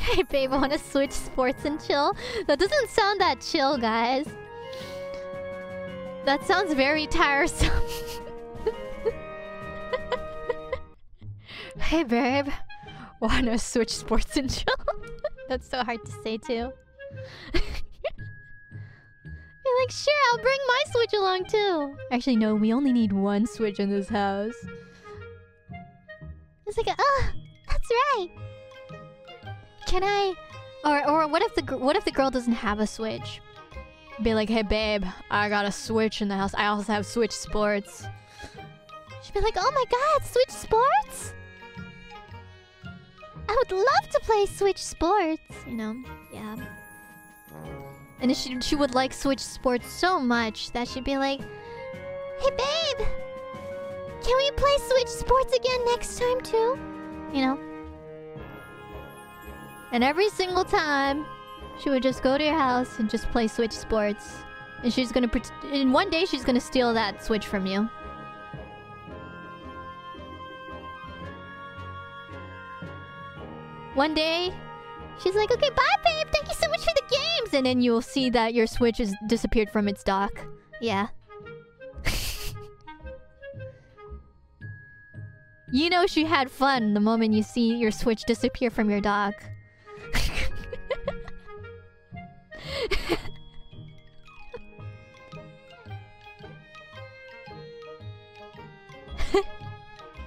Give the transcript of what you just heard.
Hey babe, wanna switch sports and chill? That doesn't sound that chill, guys. That sounds very tiresome. Hey babe, wanna switch sports and chill? That's so hard to say too. You're like, sure, I'll bring my Switch along too. Actually, no, we only need one Switch in this house. It's like, oh, that's right. Can I? Or what if the girl doesn't have a Switch? Be like, hey babe, I got a Switch in the house. I also have Switch Sports. She'd be like, oh my god, Switch Sports? I would love to play Switch Sports. You know, yeah. And she would like Switch Sports so much that she'd be like, hey babe, can we play Switch Sports again next time too? You know? And every single time, she would just go to your house and just play Switch Sports. And she's gonna and one day she's gonna steal that Switch from you. One day, she's like, okay, bye babe, thank you so much for the games! And then you'll see that your Switch has disappeared from its dock. Yeah. You know she had fun the moment you see your Switch disappear from your dock.